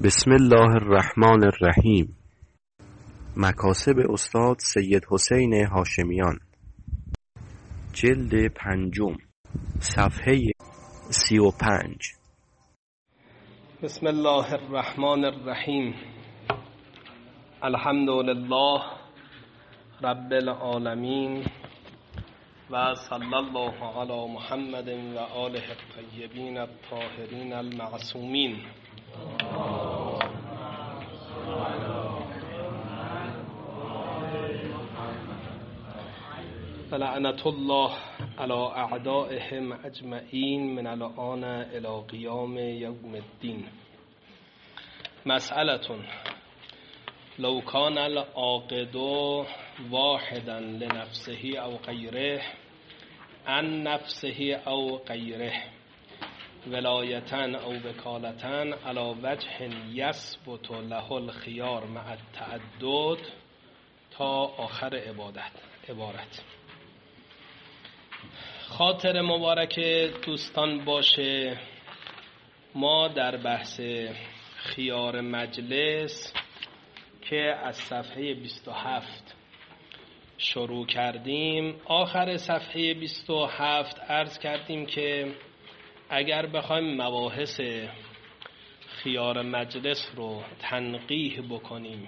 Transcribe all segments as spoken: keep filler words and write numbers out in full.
بسم الله الرحمن الرحیم. مکاسب استاد سید حسین هاشمیان، جلد پنجم، صفحه سی و پنج. بسم الله الرحمن الرحیم. الحمد لله رب العالمین و صلی الله علی محمد و آله الطیبین الطاهرین المعصومین. لعنت الله علی اعدائهم اجمعین من الآن الی قیام یوم الدین. مسئله لو کان العاقد واحدا لنفسه او غیره عن نفسه او غیره ولایتا او وکالتا علی وجه یثبت له الخیار مع التعدد تا آخر عبادت عبارت. خاطر مبارک دوستان باشه، ما در بحث خیار مجلس که از صفحه بیست و هفت شروع کردیم، آخر صفحه بیست و هفت عرض کردیم که اگر بخوایم مباحث خیار مجلس رو تنقیح بکنیم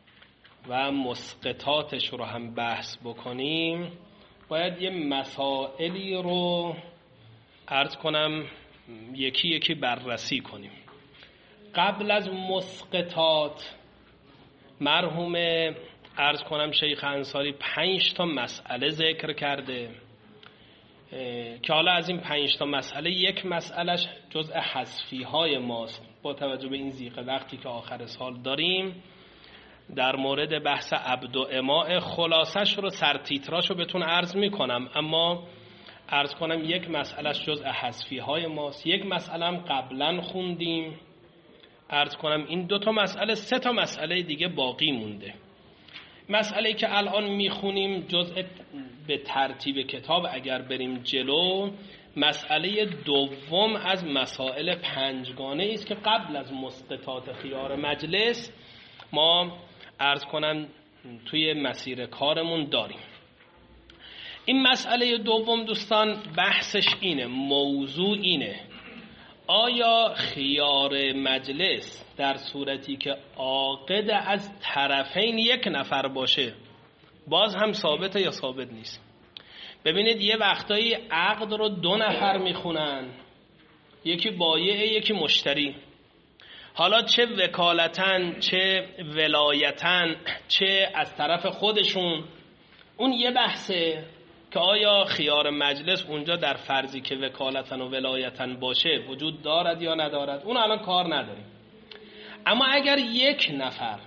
و مسقطاتش رو هم بحث بکنیم، باید یه مسائلی رو عرض کنم یکی یکی بررسی کنیم. قبل از مسقطات مرحوم عرض کنم شیخ انصاری پنج تا مسئله ذکر کرده که حالا از این پنج تا مسئله یک مسئلهش جزء حذفی های ماست. با توجه به این ضیق وقتی که آخر سال داریم، در مورد بحث عبد و اماء خلاصش رو سرتیتراش رو بهتون عرض میکنم، اما عرض کنم یک مسئلهش جزء حذفی های ماست، یک مسئله هم قبلا خوندیم. عرض کنم این دو تا مسئله، سه تا مسئله دیگه باقی مونده. مسئله که الان میخونیم جزء به ترتیب کتاب اگر بریم جلو، مسئله دوم از مسائل پنجگانه است که قبل از مسقطات خیار مجلس ما عرض کنم توی مسیر کارمون داریم. این مسئله دوم دوستان بحثش اینه، موضوع اینه: آیا خیار مجلس در صورتی که عاقد از طرفین یک نفر باشه باز هم ثابته یا ثابت نیست؟ ببینید یه وقتایی عقد رو دو نفر میخونن، یکی بایع یکی مشتری. حالا چه وکالتن چه ولایتن چه از طرف خودشون، اون یه بحثه که آیا خیار مجلس اونجا در فرضی که وکالتن و ولایتن باشه وجود دارد یا ندارد، اون الان کار نداریم. اما اگر یک نفر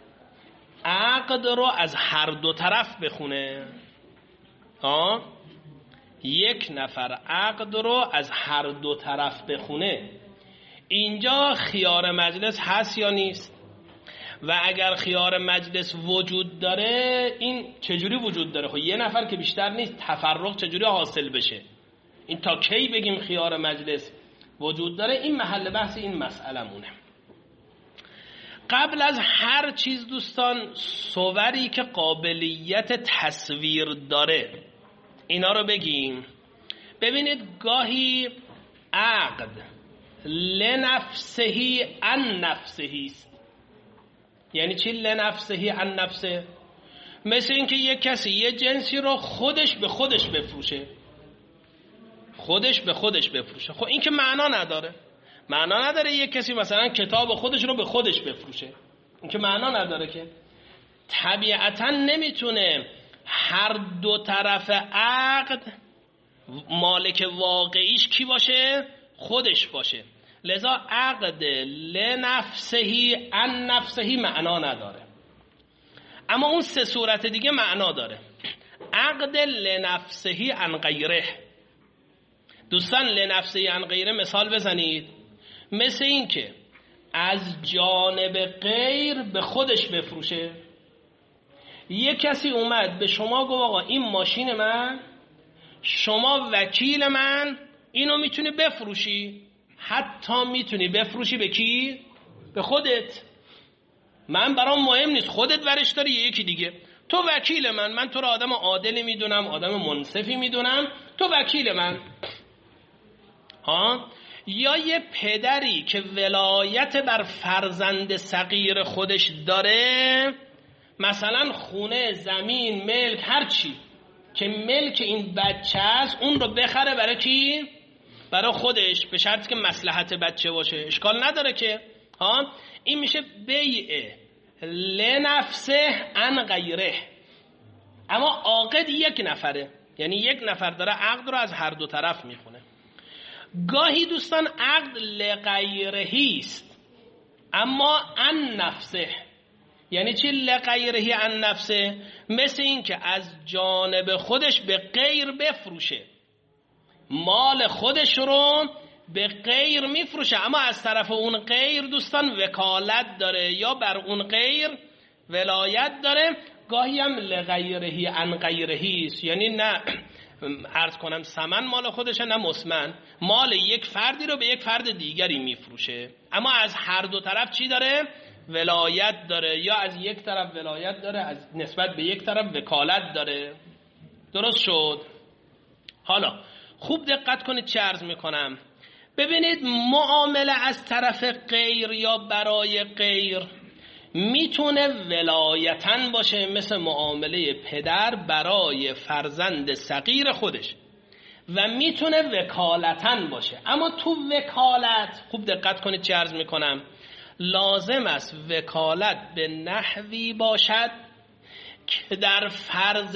عقد رو از هر دو طرف بخونه، ها یک نفر عقد رو از هر دو طرف بخونه، اینجا خیار مجلس هست یا نیست؟ و اگر خیار مجلس وجود داره، این چجوری وجود داره؟ خب یه نفر که بیشتر نیست، تفرق چجوری حاصل بشه؟ این تا کی بگیم خیار مجلس وجود داره؟ این محل بحث این مسئله مونه. قبل از هر چیز دوستان، صوری که قابلیت تصویر داره اینا رو بگیم. ببینید گاهی عقد لنفسهی عن نفسهی است. یعنی چی لنفسهی عن نفسه؟ مثل اینکه یک کسی یه جنسی رو خودش به خودش بفروشه، خودش به خودش بفروشه. خب این که معنا نداره. معنا نداره یک کسی مثلا کتاب خودش رو به خودش بفروشه، این که معنا نداره. که طبیعتا نمیتونه هر دو طرف عقد مالک واقعیش کی باشه؟ خودش باشه. لذا عقد لنفسهی عن نفسهی معنا نداره. اما اون سه صورت دیگه معنا داره. عقد لنفسهی عن غیره. دوستان لنفسهی عن غیره مثال بزنید. مثل این که از جانب غیر به خودش بفروشه. یک کسی اومد به شما گفت آقا این ماشین من، شما وکیل من، اینو میتونی بفروشی، حتی میتونی بفروشی به کی؟ به خودت. من برام مهم نیست خودت ورش داری یکی دیگه. تو وکیل من، من تو رو آدم عادلی میدونم، آدم منصفی میدونم، تو وکیل من. ها؟ یا یه پدری که ولایت بر فرزند صغیر خودش داره، مثلا خونه، زمین، ملک، هر چی که ملک این بچه است، اون رو بخره برای کی؟ برای خودش، به شرطی که مصلحت بچه باشه. اشکال نداره که. ها؟ این میشه بیع لنفسه عن غیره. اما عاقد یک نفره، یعنی یک نفر داره عقد رو از هر دو طرف میخونه. گاهی دوستان عقد لغیرهی است اما عن نفسه. یعنی چی لغیرهی عن نفسه؟ مثل این که از جانب خودش به غیر بفروشه، مال خودش رو به غیر میفروشه، اما از طرف اون غیر دوستان وکالت داره یا بر اون غیر ولایت داره. گاهی هم لغیرهی عن غیرهی است، یعنی نه عرض کنم ثمن مال خودشه نه مسمن، مال یک فردی رو به یک فرد دیگری میفروشه، اما از هر دو طرف چی داره؟ ولایت داره، یا از یک طرف ولایت داره، از نسبت به یک طرف وکالت داره. درست شد؟ حالا خوب دقت کنید چه عرض میکنم. ببینید معامله از طرف غیر یا برای غیر میتونه ولایتن باشه، مثل معامله پدر برای فرزند صغیر خودش، و میتونه وکالتن باشه. اما تو وکالت خوب دقت کنید چه عرض میکنم. لازم است وکالت به نحوی باشد که در فرض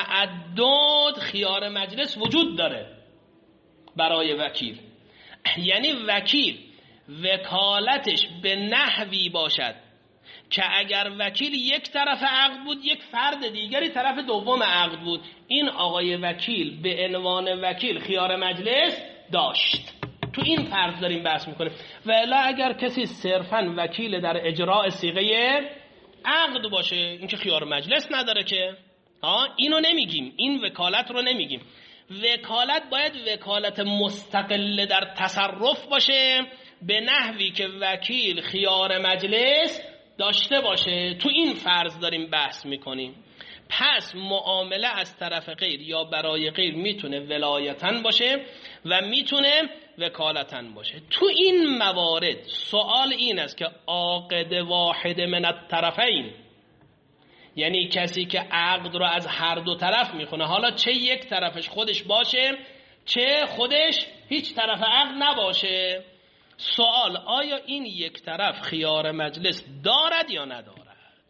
تعدد خیار مجلس وجود داره برای وکیل. یعنی وکیل وکالتش به نحوی باشد که اگر وکیل یک طرف عقد بود، یک فرد دیگری طرف دوم عقد بود، این آقای وکیل به عنوان وکیل خیار مجلس داشت. تو این فرض داریم بحث میکنیم. و الا اگر کسی صرفاً وکیل در اجراء صیغه عقد باشه، این که خیار مجلس نداره که. ها اینو نمیگیم، این وکالت رو نمیگیم. وکالت باید وکالت مستقل در تصرف باشه به نحوی که وکیل خیار مجلس داشته باشه. تو این فرض داریم بحث میکنیم. پس معامله از طرف غیر یا برای غیر میتونه ولایتن باشه و میتونه وکالتن باشه. تو این موارد سوال این است که عاقد واحد من الطرفین، یعنی کسی که عقد رو از هر دو طرف میخونه، حالا چه یک طرفش خودش باشه چه خودش هیچ طرف عقد نباشه، سوال آیا این یک طرف خیار مجلس دارد یا ندارد؟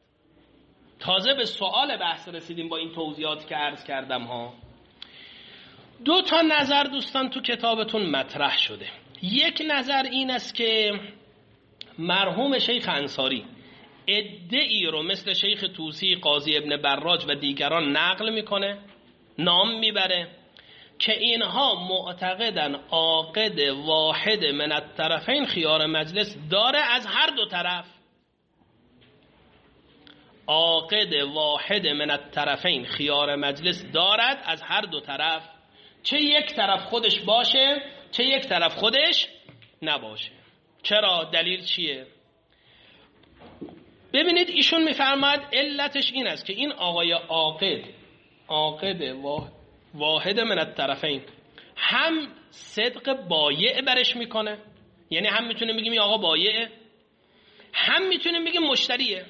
تازه به سوال بحث رسیدیم با این توضیحاتی که عرض کردم ها. دو تا نظر دوستان تو کتابتون مطرح شده. یک نظر این است که مرحوم شیخ انصاری ادعی رو مثل شیخ طوسی، قاضی ابن براج و دیگران نقل میکنه، نام میبره که اینها معتقدن عاقد واحد من الطرفین خیار مجلس داره از هر دو طرف. عاقد واحد من الطرفین خیار مجلس دارد از هر دو طرف، چه یک طرف خودش باشه چه یک طرف خودش نباشه. چرا؟ دلیل چیه؟ ببینید ایشون میفرماید علتش این است که این آقای عاقد عاقد واحد من الطرفین هم صدق بایع برش میکنه، یعنی هم میتونه بگیم این آقا بایعه، هم میتونه بگیم مشتریه.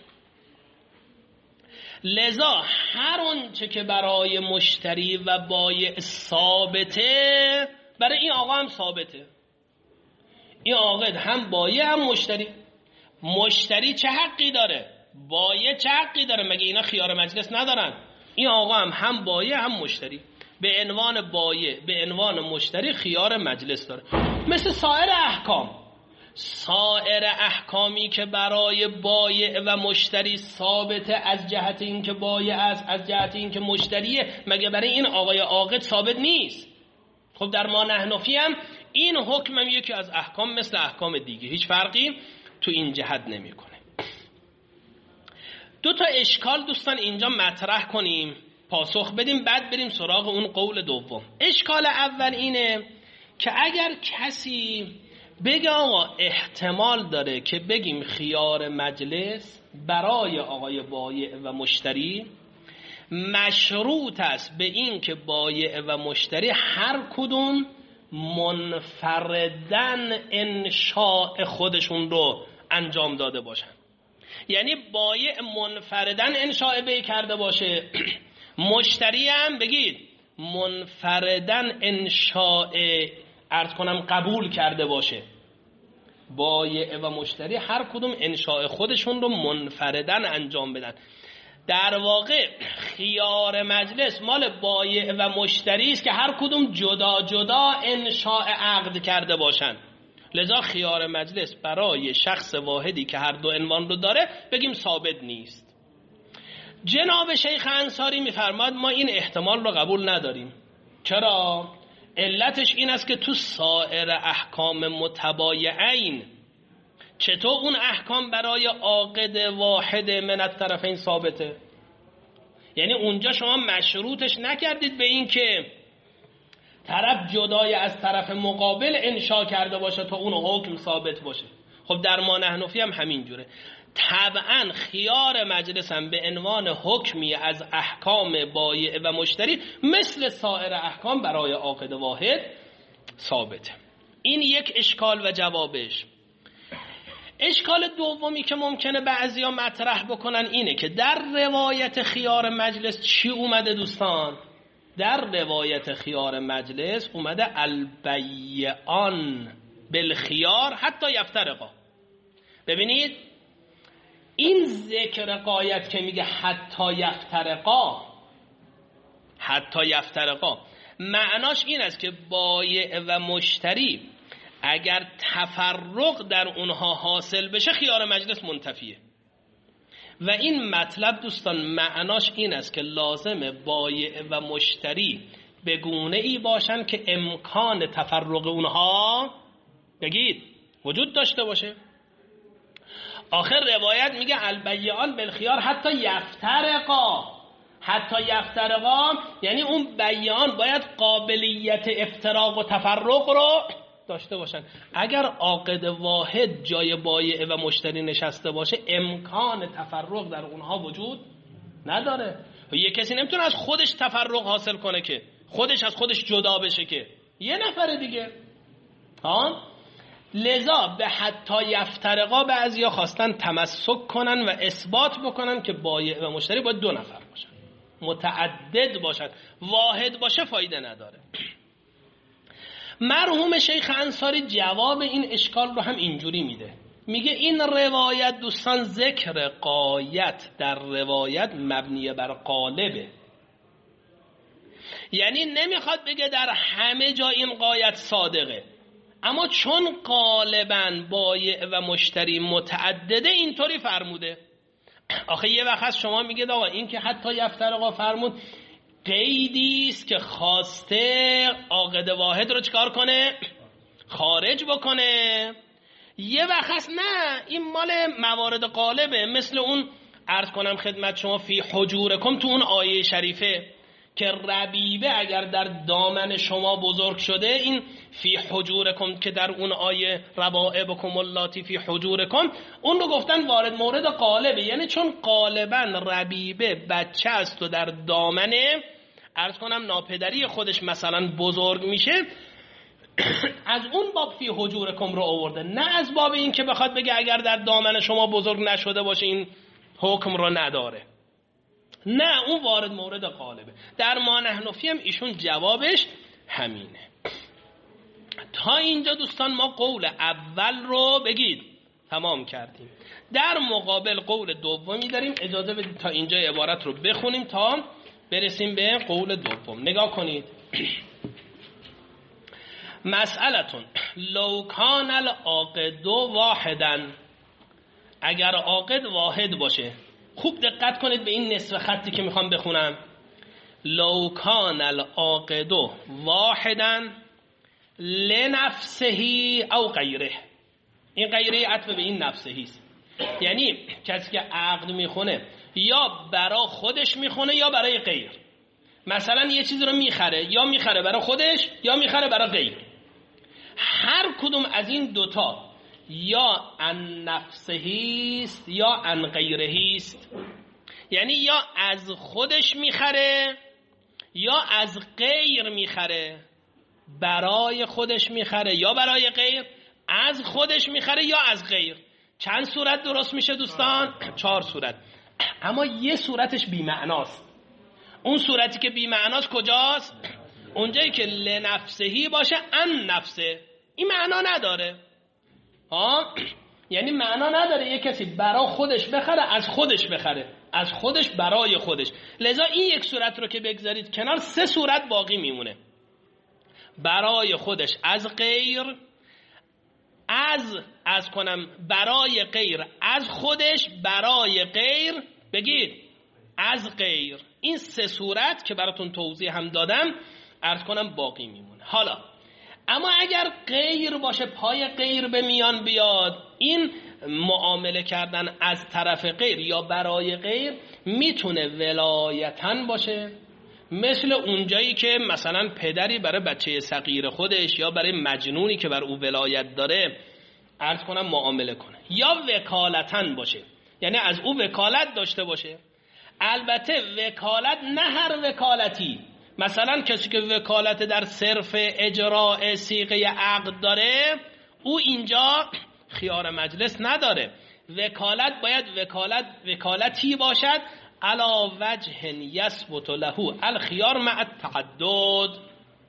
لذا هر اونچه که برای مشتری و بایع ثابته برای این آقا هم ثابته. این عاقد هم بایع هم مشتری. مشتری چه حقی داره؟ بایع چه حقی داره؟ مگه اینا خیار مجلس ندارن؟ این آقا هم هم بایع هم مشتری، به عنوان بایع به عنوان مشتری خیار مجلس داره. مثل سایر احکام، سایر احکامی که برای بایع و مشتری ثابته از جهت این که بایع است، از جهت این که مشتریه، مگه برای این آقای عاقد ثابت نیست؟ خب در ما نحنفی هم این حکم هم یکی از احکام مثل احکام دیگه، هیچ فرقی تو این جهت نمیکنه. دو تا اشکال دوستان اینجا مطرح کنیم، پاسخ بدیم، بعد بریم سراغ اون قول دوم. اشکال اول اینه که اگر کسی بگه آقا احتمال داره که بگیم خیار مجلس برای آقای بایع و مشتری مشروط است به این که بایع و مشتری هر کدوم منفردن انشاء خودشون رو انجام داده باشن. یعنی بایع منفردن انشاء بیع کرده باشه، مشتری هم بگید منفردن انشاء عرض کنم قبول کرده باشه. بایع و مشتری هر کدوم انشاء خودشون رو منفردن انجام بدن. در واقع خیار مجلس مال بایع و مشتری است که هر کدوم جدا جدا انشاء عقد کرده باشن. لذا خیار مجلس برای شخص واحدی که هر دو عنوان رو داره بگیم ثابت نیست. جناب شیخ انصاری میفرماد ما این احتمال رو قبول نداریم. چرا؟ علتش این است که تو سایر احکام متبایعین چطور اون احکام برای عاقد واحد من الطرفین ثابته؟ یعنی اونجا شما مشروطش نکردید به این که طرف جدای از طرف مقابل انشا کرده باشه تا اون حکم ثابت باشه. خب در ما نحنفی هم همین جوره. طبعا خیار مجلس هم به عنوان حکمی از احکام بایع و مشتری مثل سایر احکام برای عاقد واحد ثابته. این یک اشکال و جوابش. اشکال دومی که ممکنه بعضیا مطرح بکنن اینه که در روایت خیار مجلس چی اومده دوستان؟ در روایت خیار مجلس اومده البیعان بالخیار حتی یفترقا. ببینید این ذکر قایت که میگه حتی یفترقا، حتی یفترقا معناش این است که بایع و مشتری اگر تفرق در اونها حاصل بشه خیار مجلس منتفیه. و این مطلب دوستان معناش این است که لازم بایع و مشتری به گونه ای باشن که امکان تفرق اونها بگید وجود داشته باشه. آخر روایت میگه البیعان بالخیار حتی یفترقا. حتی یفترقا یعنی اون بیعان باید قابلیت افتراق و تفرق رو داشته باشن. اگر عاقد واحد جای بایع و مشتری نشسته باشه امکان تفرق در اونها وجود نداره. یه کسی نمیتونه از خودش تفرق حاصل کنه که خودش از خودش جدا بشه که یه نفر دیگه. ها لذا به حتی یفترقا بعضیا خواستن تمسک کنن و اثبات بکنن که بایع و مشتری باید دو نفر باشن، متعدد باشن. واحد باشه فایده نداره. مرحوم شیخ انصاری جواب این اشکال رو هم اینجوری میده. میگه این روایت دوستان ذکر قایت در روایت مبنی بر قالبه. یعنی نمیخواد بگه در همه جا این قایت صادقه، اما چون غالباً بایع و مشتری متعدده اینطوری فرموده. آخه یه وقت شما میگید آقا این که حتی یفترقا فرمود قیدی است که خواسته عاقد واحد رو چکار کنه؟ خارج بکنه. یه وقت نه، این مال موارد غالبه، مثل اون عرض کنم خدمت شما فی حجورکم تو اون آیه شریفه که ربیبه اگر در دامن شما بزرگ شده، این فی حجورکم که در اون آیه ربائبکم اللاتی فی حجورکم، اون رو گفتن وارد مورد غالبه. یعنی چون غالبا ربیبه بچه است و در دامن عرض کنم ناپدری خودش مثلا بزرگ میشه، از اون باب فی حجورکم رو آورده، نه از باب این که بخواد بگه اگر در دامن شما بزرگ نشده باشه این حکم رو نداره. نه، اون وارد مورد غالبه. در ما نحنفی هم ایشون جوابش همینه. تا اینجا دوستان ما قول اول رو بگید تمام کردیم. در مقابل قول دومی داریم. اجازه بدید تا اینجا عبارت رو بخونیم تا برسیم به قول دوم. نگاه کنید. مسئلتون لو کان العاقد واحدا، اگر عاقد واحد باشه. خوب دقت کنید به این نصف خطی که میخوام بخونم. لو کان العاقد واحدا لنفسه او غیره. این غیره عطف به این نفسه است. یعنی کسی که عقد میخونه یا برای خودش میخونه یا برای غیر. مثلا یه چیز رو میخره، یا میخره برای خودش یا میخره برای غیر. هر کدوم از این دوتا یا عن نفسهی است یا عن غیرهی است، یعنی یا از خودش میخره یا از غیر میخره. برای خودش میخره یا برای غیر، از خودش میخره یا از غیر. چند صورت درست میشه دوستان؟ چهار صورت. اما یه صورتش بی معناست. اون صورتی که بی معناست کجاست؟ اونجایی که لنفسهی باشه ان نفسه، این معنا نداره. ها؟ یعنی معنا نداره یه کسی برای خودش بخره از خودش بخره، از خودش برای خودش. لذا این یک صورت رو که بگذارید کنار، سه صورت باقی میمونه. برای خودش از غیر، از از کنم برای غیر از خودش برای غیر، بگید از غیر. این سه صورت که براتون توضیح هم دادم عرض کنم باقی میمونه. حالا اما اگر غیر باشه، پای غیر به میان بیاد، این معامله کردن از طرف غیر یا برای غیر میتونه ولایتن باشه، مثل اونجایی که مثلا پدری برای بچه صغیر خودش یا برای مجنونی که بر او ولایت داره عرض کنم معامله کنه، یا وکالتن باشه، یعنی از او وکالت داشته باشه. البته وکالت نه هر وکالتی، مثلا کسی که وکالت در صرف اجراء صیغه عقد داره، او اینجا خیار مجلس نداره. وکالت باید وکالت وکالتی باشد علی وجه یثبت له الخیار مع التعدد،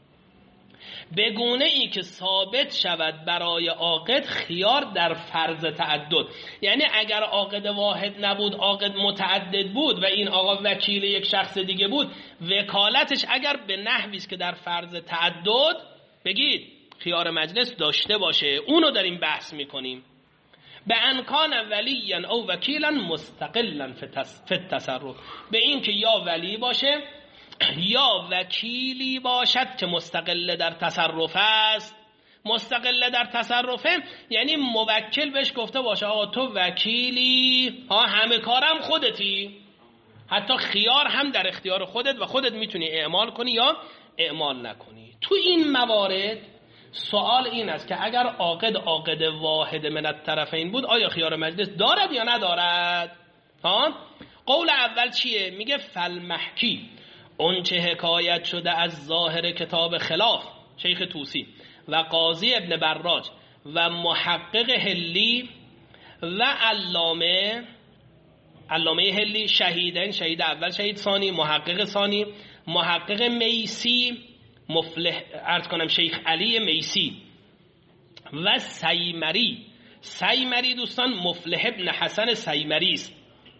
به گونه ای که ثابت شود برای عاقد خیار در فرض تعدد. یعنی اگر عاقد واحد نبود، عاقد متعدد بود و این آقا وکیل یک شخص دیگه بود، وکالتش اگر به نحوی است که در فرض تعدد بگید خیار مجلس داشته باشه، اونو داریم بحث میکنیم. به انکان ولیاً او وکیلاً مستقلاً فی التصرف، به این که یا ولی باشه یا وکیلی باشد که مستقل در تصرف است. مستقل در تصرفه یعنی موکل بهش گفته باشه آقا تو وکیلی، ها همه کارم خودتی، حتی خیار هم در اختیار خودت و خودت میتونی اعمال کنی یا اعمال نکنی. تو این موارد سوال این است که اگر عاقد عاقد واحد من الطرفین بود، آیا خیار مجلس دارد یا ندارد؟ ها؟ قول اول چیه؟ میگه فالمحکی، اون چه حکایت شده از ظاهر کتاب خلاف شیخ طوسی و قاضی ابن براج و محقق هلی و علامه علامه هلی، شهیدین، شهید اول شهید ثانی، محقق ثانی، محقق میسی، مفلح عرض کنم شیخ علی میسی و سیمری. سیمری دوستان مفلح ابن حسن سیمری است،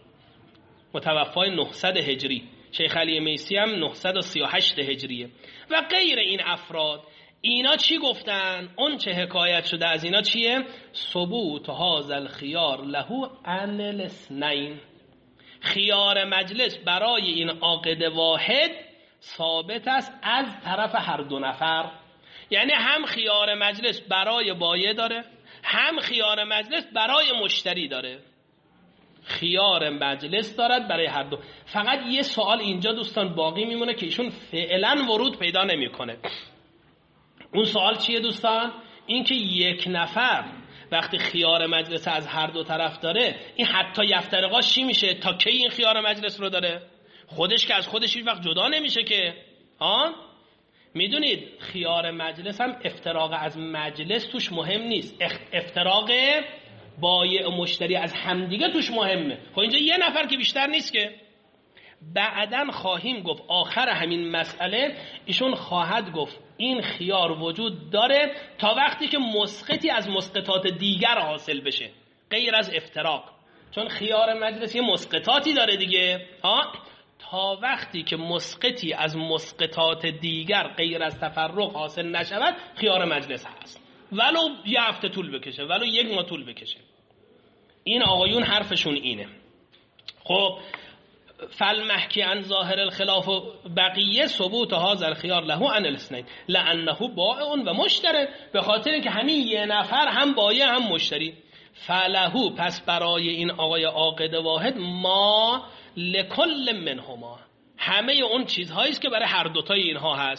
متوفای نهصد هجری. شیخ علی میسی هم نهصد و سی و هشت هجریه و غیر این افراد. اینا چی گفتن؟ اون چه حکایت شده از اینا چیه؟ ثبوت هذا الخیار له عن الاثنین، خیار مجلس برای این عاقد واحد ثابت است از طرف هر دو نفر. یعنی هم خیار مجلس برای بایع داره، هم خیار مجلس برای مشتری داره. خیار مجلس دارد برای هر دو. فقط یه سوال اینجا دوستان باقی میمونه که ایشون فعلا ورود پیدا نمیکنه. اون سوال چیه دوستان؟ این که یک نفر وقتی خیار مجلس از هر دو طرف داره، این حتی یفترقاش چی میشه؟ تا کی این خیار مجلس رو داره؟ خودش که از خودش هیچ وقت جدا نمیشه که. ها؟ میدونید خیار مجلس هم افتراق از مجلس توش مهم نیست، افتراق بایع و مشتری از همدیگه توش مهمه. خب اینجا یه نفر که بیشتر نیست که. بعدن خواهیم گفت آخر همین مسئله ایشون خواهد گفت این خیار وجود داره تا وقتی که مسقطی از مسقطات دیگر حاصل بشه، غیر از افتراق. چون خیار مجلس یه مسقطاتی داره دیگه، ها، تا وقتی که مسقطی از مسقطات دیگر غیر از تفرق حاصل نشود خیار مجلس هست، ولو یه هفته طول بکشه، ولو یک ماه طول بکشه. این آقایون حرفشون اینه. خب فالمحکی عن ظاهر الخلاف و بقیه ثبوت هذا الخيار له عن الاثنين لانه بائع و مشتری، به خاطر اینکه همین یه نفر هم بایع هم مشتری. فله، پس برای این آقای عاقد واحد، ما لکل منهما، همه اون چیزهایی است که برای هر دوتای اینها هست.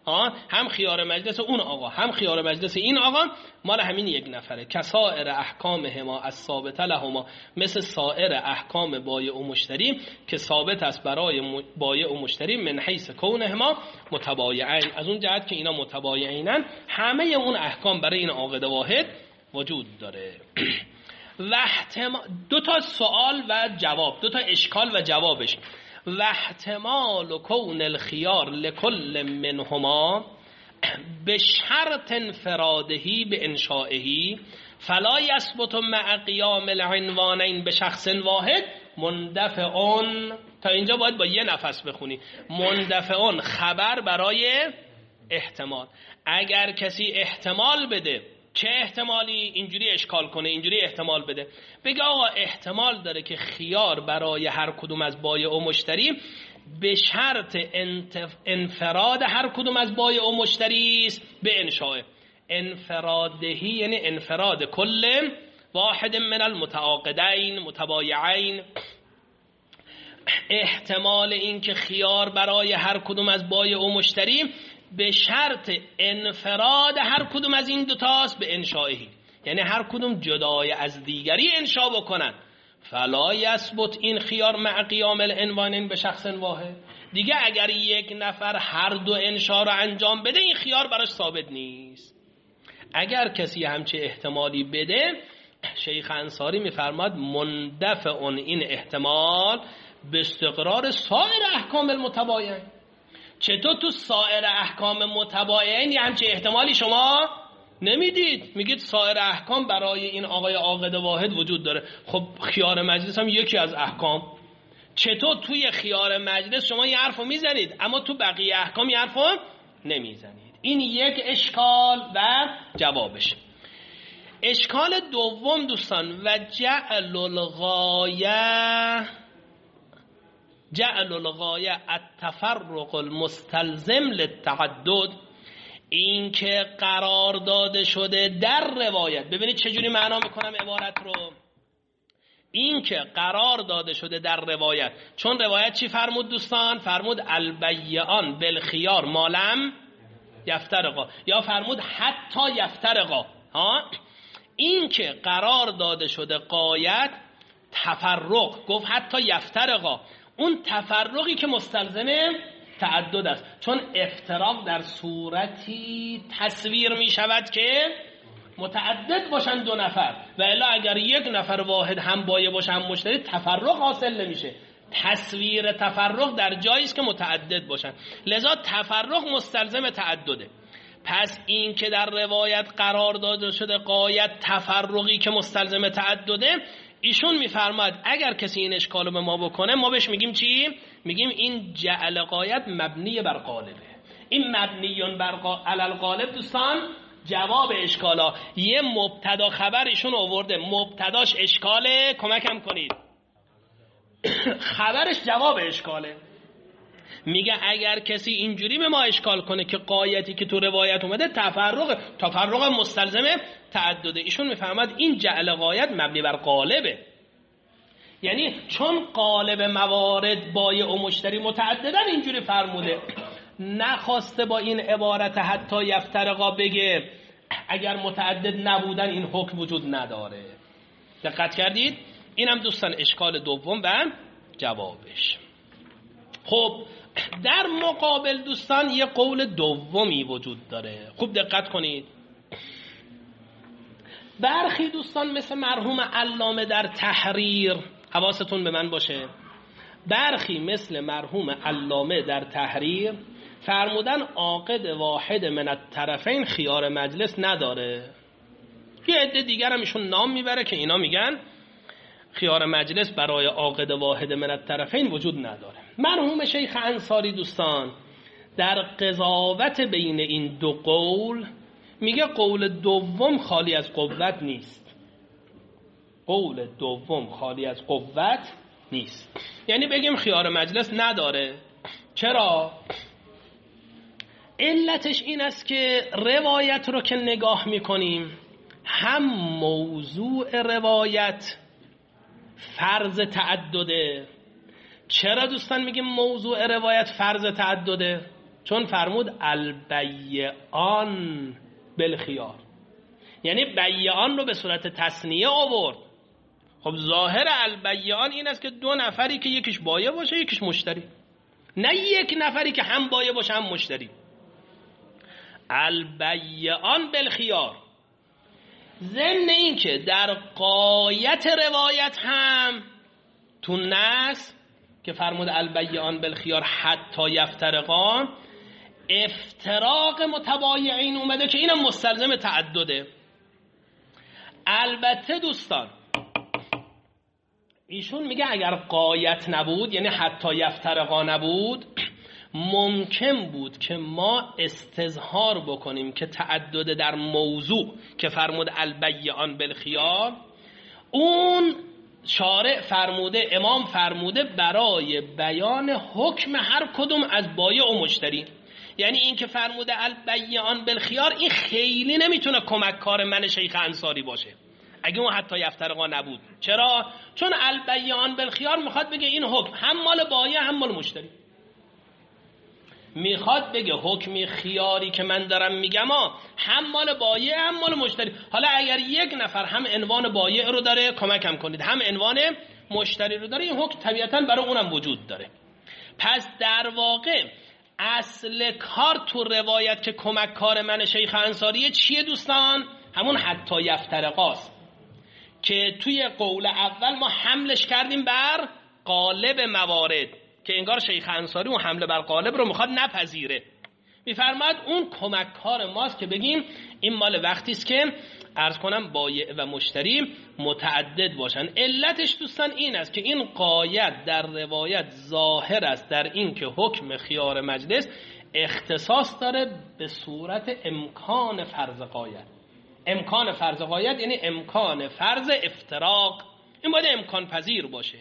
ها، هم خیار مجلس اون آقا هم خیار مجلس این آقا مال همین یک نفره. کسائر احکامهما از ثابت لهما، مثل سایر احکام بایع و مشتری که ثابت است برای بایع و مشتری من حیث کونهما متبایعین، از اون جهت که اینا متبایعینن همه اون احکام برای این عاقد واحد وجود داره. و احتمال دو تا سوال و جواب، دو تا اشکال و جوابش. و احتمال کون الخيار لكل منهما بشرط انفرادهی به انشائهی فلا يثبت مع قیام العنوانین به شخص واحد مندفعون. تا اینجا باید با یه نفس بخونی. مندفعون خبر برای احتمال. اگر کسی احتمال بده، چه احتمالی؟ اینجوری اشکال کنه، اینجوری احتمال بده، بگه آقا احتمال داره که خیار برای هر کدوم از بایع و مشتری به شرط انفراد هر کدوم از بایع و مشتری است به انشاء. انفرادهی یعنی انفراد کل واحد من المتعاقدین متبایعین. احتمال این که خیار برای هر کدوم از بایع و مشتری به شرط انفراد هر کدوم از این دوتاست به انشائهی، یعنی هر کدوم جدای از دیگری انشا بکنن. فلا یثبت این خیار مع قیام العنوانین به شخص واحد. دیگه اگر یک نفر هر دو انشا رو انجام بده این خیار براش ثابت نیست. اگر کسی همچه احتمالی بده، شیخ انصاری میفرماد مندفع اون این احتمال به استقرار سایر احکام المتباین. چطور تو سایر احکام متباین یه همچه احتمالی شما نمیدید؟ میگید سایر احکام برای این آقای عاقد واحد وجود داره. خب خیار مجلس هم یکی از احکام. چطور توی خیار مجلس شما یه حرفو میزنید اما تو بقیه احکام یه حرفو نمیزنید؟ این یک اشکال و جوابش. اشکال دوم دوستان، و جعل الغایه جعل الغایه التفرق المستلزم للتعدد، این که قرار داده شده در روایت. ببینید چجوری معنا میکنم عبارت رو. این که قرار داده شده در روایت، چون روایت چی فرمود دوستان؟ فرمود البیعان بالخیار مالم یفترقا، یا فرمود حتی یفترقا. ها، این که قرار داده شده قایت تفرق، گفت حتی یفترقا، اون تفرقی که مستلزم تعدد است، چون افتراق در صورتی تصویر می شود که متعدد باشن دو نفر، و الا اگر یک نفر واحد هم بایع باشه هم مشتری تفرق حاصل نمیشه. تصویر تفرق در جایی است که متعدد باشن، لذا تفرق مستلزم تعدده. پس این که در روایت قرار داده شده قایت تفرقی که مستلزم تعدده، ایشون میفرماد اگر کسی این اشکالو به ما بکنه ما بهش میگیم چی؟ میگیم این جعل قایت مبنی بر قالبه. این مبنیون بر علل قالب دوستان جواب اشکالا. یه مبتدا خبر ایشون آورده، مبتداش اشکاله، کمکم کنید، خبرش جواب اشکاله. میگه اگر کسی اینجوری به ما اشکال کنه که قایتی که تو روایت اومده تفرق تفرق مستلزمه تعدده، ایشون میفهمد این جعل قایت مبنی بر قالبه. یعنی چون قالب موارد بایع و مشتری متعددن اینجوری فرموده، نخواسته با این عبارت حتی یفترقا بگه اگر متعدد نبودن این حکم وجود نداره. دقت کردید؟ اینم دوستان اشکال دوم و جوابش. خب در مقابل دوستان یه قول دومی وجود داره، خوب دقت کنید. برخی دوستان مثل مرحوم علامه در تحریر، حواستون به من باشه، برخی مثل مرحوم علامه در تحریر فرمودن عاقد واحد من الطرفین خیار مجلس نداره. یه عده دیگر هم ایشون نام میبره که اینا میگن خیار مجلس برای عاقد واحد من الطرفین وجود نداره. مرحوم شیخ انصاری دوستان در قضاوت بین این دو قول میگه قول دوم خالی از قوت نیست. قول دوم خالی از قوت نیست، یعنی بگیم خیار مجلس نداره. چرا؟ علتش این است که روایت رو که نگاه میکنیم، هم موضوع روایت فرض تعدده. چرا دوستان میگیم موضوع روایت فرض تعدده؟ چون فرمود البیعان بالخیار، یعنی بیعان رو به صورت تثنیه آورد. خب ظاهر البیعان این است که دو نفری که یکیش بایع باشه یکیش مشتری، نه یک نفری که هم بایع باشه هم مشتری. البیعان بالخیار. ضمن این که در غایت روایت هم تو نص که فرمود البیعان بالخیار حتی یفترقان، افتراق متبایعین اومده که اینم مستلزم تعدده. البته دوستان ایشون میگه اگر غایت نبود، یعنی حتی یفترقا نبود، ممکن بود که ما استظهار بکنیم که تعدد در موضوع که فرمود البیعان بالخیار، اون شارع فرموده، امام فرموده برای بیان حکم هر کدوم از بایع و مشتری. یعنی این که فرموده البیعان بالخیار، این خیلی نمیتونه کمک کار من شیخ انصاری باشه اگه اون حتی یفترقا نبود. چرا؟ چون البیعان بالخیار میخواد بگه این حکم هم مال بایع هم مال مشتری. میخواد بگه حکمی خیاری که من دارم میگم هم مال بایع هم مال مشتری. حالا اگر یک نفر هم عنوان بایع رو داره کمکم کنید، هم عنوان مشتری رو داره، این حکم طبیعتاً برای اونم وجود داره. پس در واقع اصل کار تو روایت که کمک کار من شیخ انصاریه چیه دوستان؟ همون حتی یفترقاست که توی قول اول ما حملش کردیم بر غالب موارد که انگار شیخ انصاری اون حمله بر غالب رو میخواد نپذیره. میفرماد اون کمک کار ماست که بگیم این مال وقتی است که عرض کنم بایع و مشتری متعدد باشن. علتش دوستان این است که این قایت در روایت ظاهر است در این که حکم خیار مجلس اختصاص داره به صورت امکان فرض قایت. امکان فرض قایت یعنی امکان فرض افتراق، این باید امکان پذیر باشه.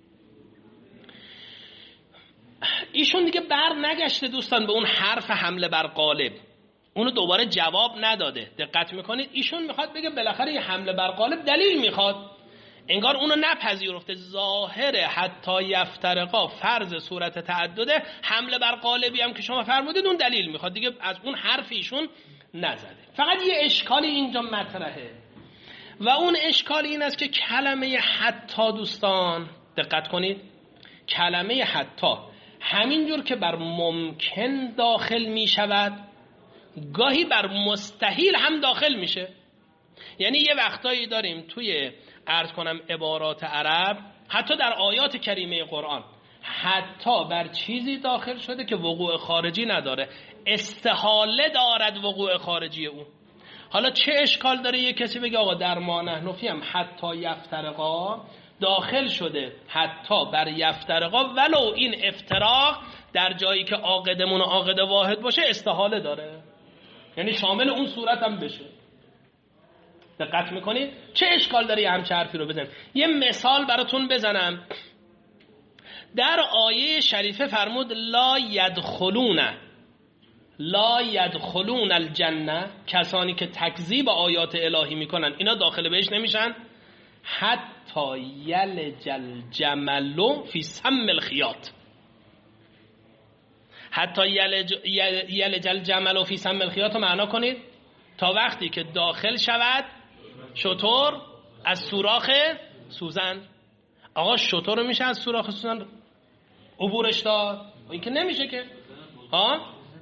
ایشون دیگه بر نگشته دوستان به اون حرف حمله بر غالب، اونو دوباره جواب نداده. دقت میکنید ایشون میخواد بگه بالاخره یه حمله بر غالب دلیل میخواد، انگار اونو نپذیرفته. ظاهر حتی یفترقا فرض صورت تعدده، حمله بر غالبی هم که شما فرمودید اون دلیل میخواد، دیگه از اون حرف ایشون نزده. فقط یه اشکالی اینجا مطرحه و اون اشکال این است که کلمه حتی دوستان دقت کنید، کلمه حتی همینجور که بر ممکن داخل می شود گاهی بر مستحیل هم داخل میشه. یعنی یه وقتایی داریم توی عرض کنم عبارات عرب، حتی در آیات کریمه قرآن، حتی بر چیزی داخل شده که وقوع خارجی نداره، استحاله دارد وقوع خارجی اون. حالا چه اشکال داره یه کسی بگه آقا در ما نحن فی هم حتی یفترقا داخل شده حتی بر یفترقا، ولو این افتراق در جایی که عاقدمون عاقد واحد باشه استحاله داره، یعنی شامل اون صورت هم بشه. دقت میکنید؟ چه اشکال داره یه همچه حرفی رو بزنم؟ یه مثال براتون بزنم. در آیه شریفه فرمود لا یدخلون لا یدخلون الجنه، کسانی که تکذیب آیات الهی میکنن اینا داخل بهش نمیشن، حتی یلج الجمل فی سم الخیاط. حتی یلج, یلج الجمل فی سم الخیاط رو معنا کنید تا وقتی که داخل شود شتر از سوراخ سوزن. آقا شتر رو میشه از سوراخ سوزن عبورش داد؟ این که نمیشه که، ها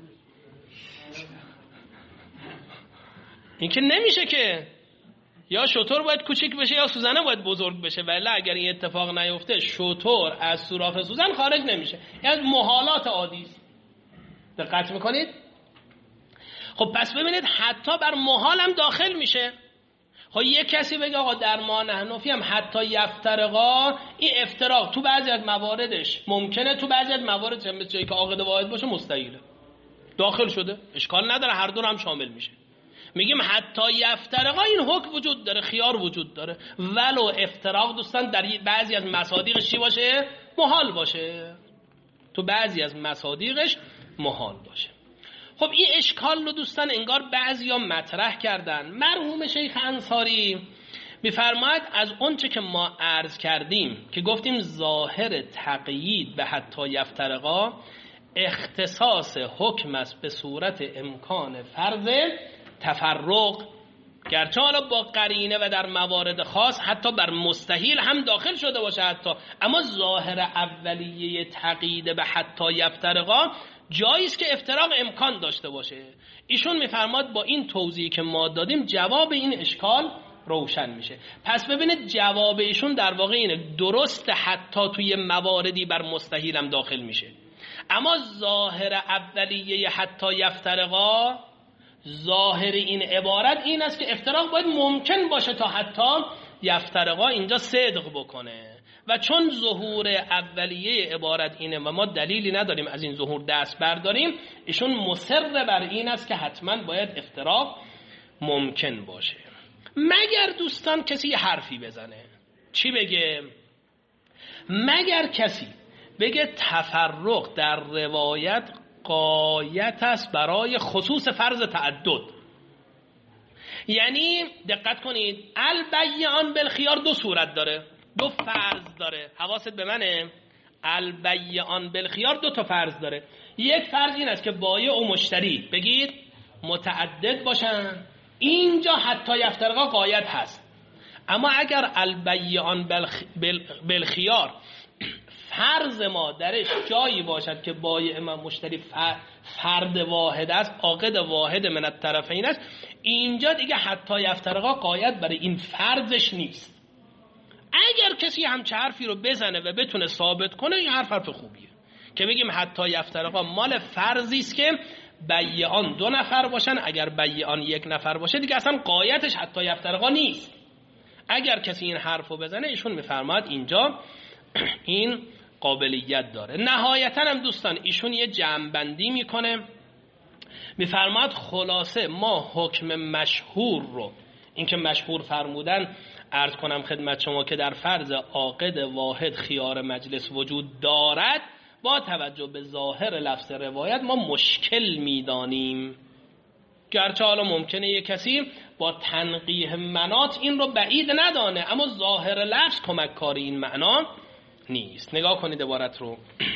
این که نمیشه که، یا شتر باید کوچیک بشه یا سوزنه باید بزرگ بشه، ولی اگر این اتفاق نیفته شتر از سوراخ سوزن خارج نمیشه. یعنی محالات عادی است. دقت میکنید؟ خب پس ببینید حتی بر محال هم داخل میشه. خب یک کسی بگه آقا در ما نحن فی هم حتی یفترقا، این افتراق تو بعضی از مواردش ممکنه، تو بعضی از مواردش هم مثل جایی که عاقد واحد باشه مستحیله. داخل شده اشکال نداره، هر دو هم شامل میشه. میگیم حتی یفترقا این حکم وجود داره، خیار وجود داره، ولو افتراق دوستان در بعضی از مصادیقش چی باشه؟ محال باشه. تو بعضی از مصادیقش محال باشه. خب این اشکال رو دوستان انگار بعضیا مطرح کردن. مرحوم شیخ انصاری میفرماید از اونچه که ما عرض کردیم که گفتیم ظاهر تقیید به حتی یفترقا اختصاص حکم است به صورت امکان فرض تفرق، گرچه حالا با قرینه و در موارد خاص حتی بر مستحیل هم داخل شده باشه حتی، اما ظاهر اولیه تقیید به حتی یفترقا جایی است که افتراق امکان داشته باشه. ایشون میفرماد با این توضیحی که ما دادیم جواب این اشکال روشن میشه. پس ببینید جواب ایشون در واقع اینه، درست حتی توی مواردی بر مستحیل هم داخل میشه، اما ظاهر اولیه حتی یفترقا، ظاهر این عبارت این است که افتراق باید ممکن باشه تا حتی یفترقا اینجا صدق بکنه، و چون ظهور اولیه عبارت اینه و ما دلیلی نداریم از این ظهور دست برداریم، ایشون مصر بر این است که حتما باید افتراق ممکن باشه. مگر دوستان کسی یه حرفی بزنه، چی بگه؟ مگر کسی بگه تفرق در روایت غایت است برای خصوص فرض تعدد. یعنی دقت کنید، البیعان بالخیار دو صورت داره، دو فرض داره، حواست به منه. البیعان بالخیار دو تا فرض داره. یک فرض این است که بایع و مشتری بگید متعدد باشن، اینجا حتی یفترقا غایت هست. اما اگر البیعان بالخیار فرض ما درش جایی باشد که بایع و مشتری فرد واحد است، عاقد واحد من الطرفین است، اینجا دیگه حتی یفترقا غایت برای این فرضش نیست. اگر کسی همچه حرفی رو بزنه و بتونه ثابت کنه، این حرف حرف خوبیه که بگیم حتی یفترقا مال فرضی است که بیعان دو نفر باشن، اگر بیعان یک نفر باشه دیگه اصلا غایتش حتی یفترقا نیست. اگر کسی این حرف رو بزنه، ایشون میفرماد اینجا این قابلیت داره. نهایتا هم دوستان ایشون یه جمع‌بندی میکنه، میفرماد خلاصه ما حکم مشهور رو، این که مشهور فرمودن عرض کنم خدمت شما که در فرض عاقد واحد خیار مجلس وجود دارد، با توجه به ظاهر لفظ روایت ما مشکل میدانیم، گرچه حالا ممکنه یک کسی با تنقیح منات این رو بعید ندانه، اما ظاهر لفظ کمک کاری این معنا نیست. نگاه کنید عبارت رو.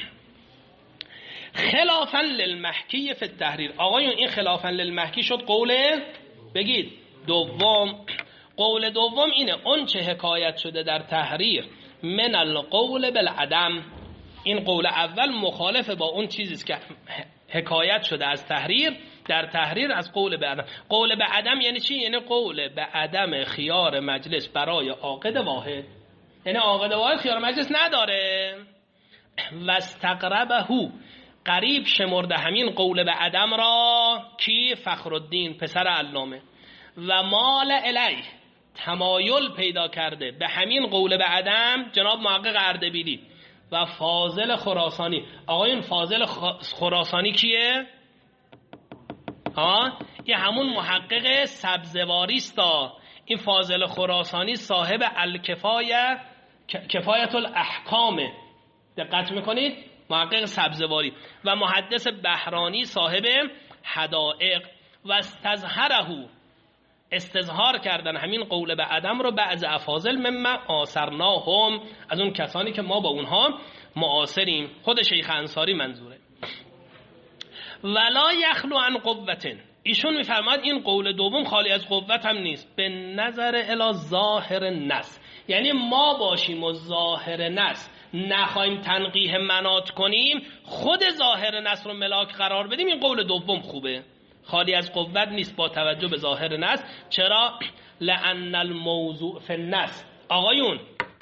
خلافاً للمحکی فی التحریر. آقایون این خلافاً للمحکی شد قول بگید دوم. قول دوم اینه اون چه حکایت شده در تحریر من القول بالعدم. این قول اول مخالف با اون چیزی که حکایت شده از تحریر در تحریر از قول به عدم. قول به عدم یعنی چی؟ یعنی قول به عدم خیار مجلس برای عاقد واحد، یعنی عاقد واحد خیار مجلس نداره. و استقربه قریب شمرده همین قول به عدم را کی؟ فخرالدین پسر علامه. و مال الیه تمایل پیدا کرده به همین قول به عدم جناب محقق اردبیلی و فاضل خراسانی. آقایون فاضل خراسانی کیه؟ ها این همون محقق سبزواری است. این فاضل خراسانی صاحب الکفایه کفایت الاحکام، دقت میکنید، محقق سبزواری. و محدث بهرانی صاحب حدائق. و استظهره استظهار کردن همین قول به عدم رو بعض افاضل مما آثرناهم، از اون کسانی که ما با اونها معاصریم، خود شیخ انصاری منظوره. ولا یخلو عن قوة. ایشون میفرماد این قول دوم خالی از قوت هم نیست، به نظر الی ظاهر نص، یعنی ما باشیم و ظاهر نص نخواهیم تنقیح منات کنیم، خود ظاهر نص رو ملاک قرار بدیم، این قول دوم خوبه، خالی از قوت نیست با توجه به ظاهر نص. چرا؟ لأن الموضوع فی النص. آقایون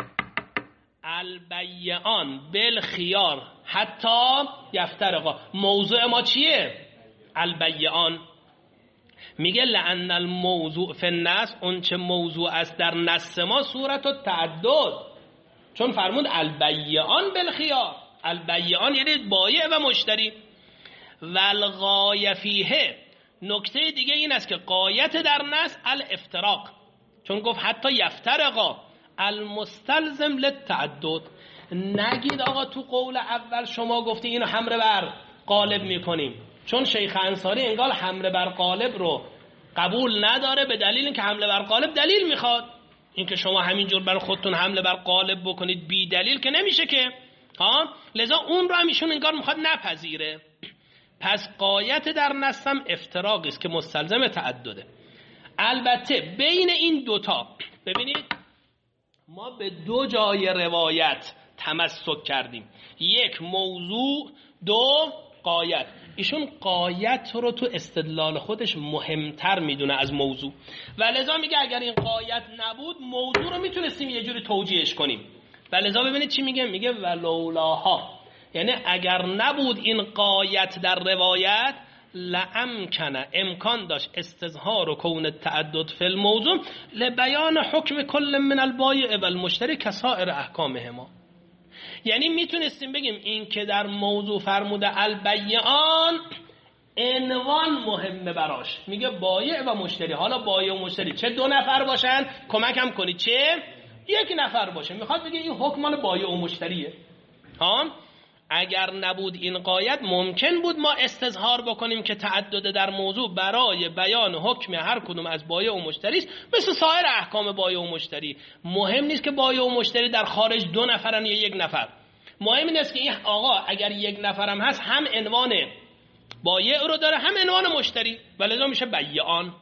البیعان بالخیار حتی یفترقا، موضوع ما چیه؟ البیعان. میگه لأن الموضوع فی النص، اون چه موضوع است در نص ما صورت التعدد، چون فرمود البیعان بالخیار، البیعان یعنی بایع و مشتری. والغایه فیه، نکته دیگه این است که غایت در نص الافتراق، چون گفت حتی یفترقا المستلزم للتعدد. نگید آقا تو قول اول شما گفتی اینو حمله بر قالب میکنیم، چون شیخ انصاری انگار حمله بر قالب رو قبول نداره، به دلیل اینکه حمله بر قالب دلیل میخواد. اینکه شما همینجور بر خودتون حمله بر قالب بکنید بی دلیل که نمیشه که. ها، لذا اون رو هم ایشون انگار میخواد نپذیره. پس غایت در نصم افتراقی است که مستلزم تعدده. البته بین این دوتا ببینید ما به دو جای روایت تمسک کردیم، یک موضوع، دو غایت. ایشون غایت رو تو استدلال خودش مهمتر میدونه از موضوع و لذا میگه اگر این غایت نبود موضوع رو میتونستیم یه جوری توجیهش کنیم. و لذا ببینید چی میگه، میگه ولولاها، یعنی اگر نبود این غایت در روایت لامکنه، امکان داشت استظهار و کون تعدد فی الموضوع لبیان حکم کل من البایع و المشتری کسائر احکامهما. یعنی میتونستیم بگیم این که در موضوع فرموده البیعان عنوان مهمه براش، میگه بایع و مشتری. حالا بایع و مشتری چه دو نفر باشن کمکم کنید، چه یک نفر باشه، میخواد بگه این حکم مال بایع و مشتریه. ها، اگر نبود این غایت ممکن بود ما استظهار بکنیم که تعدد در موضوع برای بیان حکم هر کدوم از بایع و مشتری است، مثل سایر احکام بایع و مشتری. مهم نیست که بایع و مشتری در خارج دو نفرن یا یک نفر، مهم این است که این آقا اگر یک نفرم هست هم عنوان بایع رو داره هم عنوان مشتری، ولذا میشه بیعان،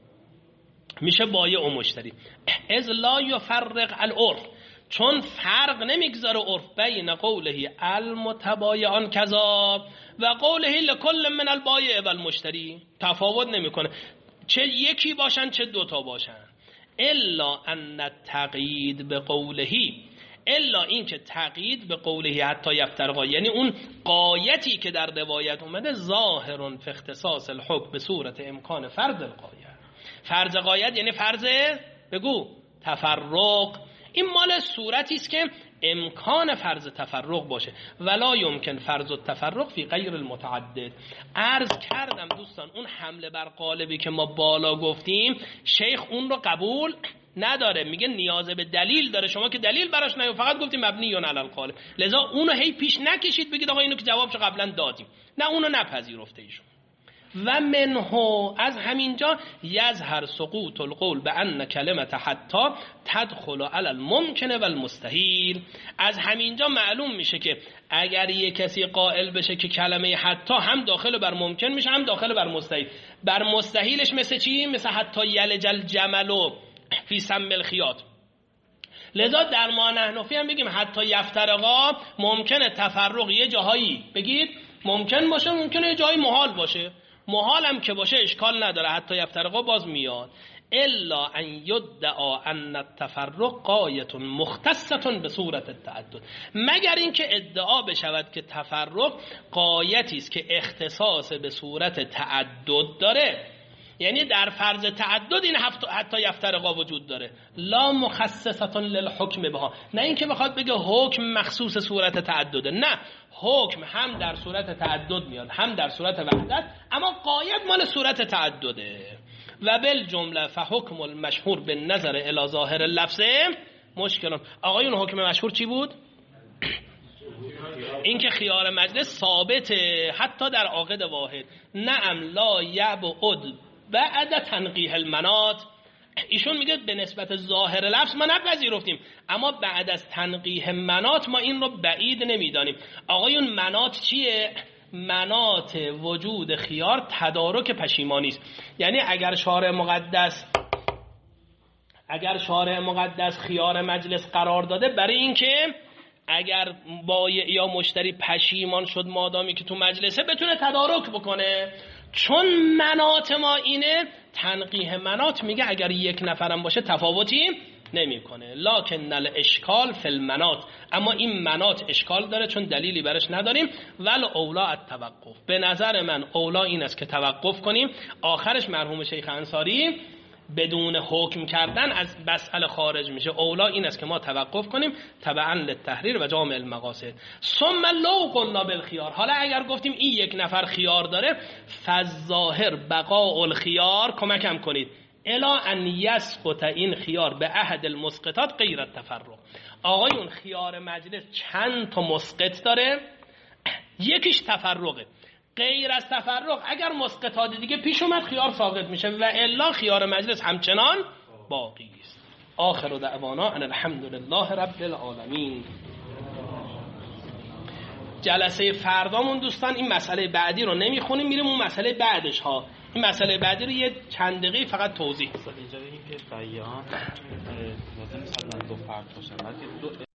میشه بایع و مشتری. از لا یفرق العرف، چون فرق نمیگذاره عرف بین قوله المتبایعان کذا و قوله لکل من البایع و المشتری، تفاوت نمیکنه چه یکی باشن چه دوتا باشن. الا ان التقیید به قوله، الا این که تقیید به قوله حتی یفترقا، یعنی اون غایتی که در روایت اومده ظاهر فی اختصاص الحکم به صورت امکان فرض الغایه. فرض غایت یعنی فرض بگو تفرق، این مال صورتی است که امکان فرض تفرق باشه. ولا یمکن فرض التفرق فی غیر المتعدد. عرض کردم دوستان اون حمله بر قالبی که ما بالا گفتیم شیخ اون رو قبول نداره، میگه نیاز به دلیل داره، شما که دلیل براش نه، فقط گفتیم مبنی علی القالب، لذا اونو هی پیش نکشید بگید آقا اینو که جوابش قبلا دادیم، نه اونو نپذیرفته ایشون. و منه، از همینجا یظهر سقوط القول به ان کلمه حتی تدخل علی الممکن و المستحیل. از همینجا معلوم میشه که اگر یک کسی قائل بشه که کلمه حتی هم داخل بر ممکن میشه هم داخل بر مستحیل، بر مستحیلش مثل چی؟ مثل حتی یلج الجمل فی سم الخیاط. لذا در ما نحنفی هم بگیم حتی یفترقا ممکنه تفرق یه جاهایی بگید ممکن باشه، ممکنه یه جایی محال باشه، محال هم که باشه اشکال نداره، حتی یفترقا باز میاد. الا ان یدعا ان التفرق غایه مختصه به صورت التعدد، مگر اینکه ادعا بشود که تفرق غایتی است که اختصاص به صورت تعدد داره، یعنی در فرض تعدد این حتی یفترقا وجود داره، لا مخصصه للحکم بها، نه اینکه بخواد بگه حکم مخصوص صورت تعدده، نه، حکم هم در صورت تعدد میاد هم در صورت وحدت، اما غایت مال صورت تعدده. و بالجمله فحکم المشهور بالنظر الی ظاهر اللفظ مشکل. آقایون حکم مشهور چی بود؟ این که خیار مجلس ثابته حتی در عاقد واحد. نعم لا یبعد بعد تنقیح المناط. ایشون میگه به نسبت ظاهر لفظ ما نپذیرفتیم، اما بعد از تنقیح مناط ما این رو بعید نمیدانیم. آقایون مناط چیه؟ مناط وجود خیار تدارک پشیمانی است. یعنی اگر شارع مقدس اگر شارع مقدس خیار مجلس قرار داده برای اینکه اگر بایع یا مشتری پشیمان شد مادامی که تو مجلسه بتونه تدارک بکنه، چون مناط ما اینه، تنقیح مناط میگه اگر یک نفرم باشه تفاوتی نمیکنه. لکن الاشکال فی المناط، اما این مناط اشکال داره چون دلیلی برش نداریم. ول اولا التوقف، به نظر من اولا این است که توقف کنیم. آخرش مرحوم شیخ انصاری بدون حکم کردن از مسئله خارج میشه. اولا این است که ما توقف کنیم تبعا للتحریر و جامع المقاصد. ثم لو قلنا بالخيار، حالا اگر گفتیم این یک نفر خیار داره، فالظاهر بقاء الخيار، کمکم کنید، الا ان یسقط این خیار به احد المسقطات غیر التفرق. آقایون خیار مجلس چند تا مسقط داره؟ یکیش تفرقه، غیر از تفرق اگر مسقطات دیگه پیش اومد خیار ساقط میشه و الا خیار مجلس همچنان باقی است. آخر دعوانا ان الحمد لله رب العالمین. جلسه فردامون دوستان این مسئله بعدی رو نمیخونیم، میریم اون مسئله بعدش ها. این مسئله بعدی رو یه چند دقیقه فقط توضیح. اینجا بگیم که بیان لازم نیست حتما دو فرد باشه،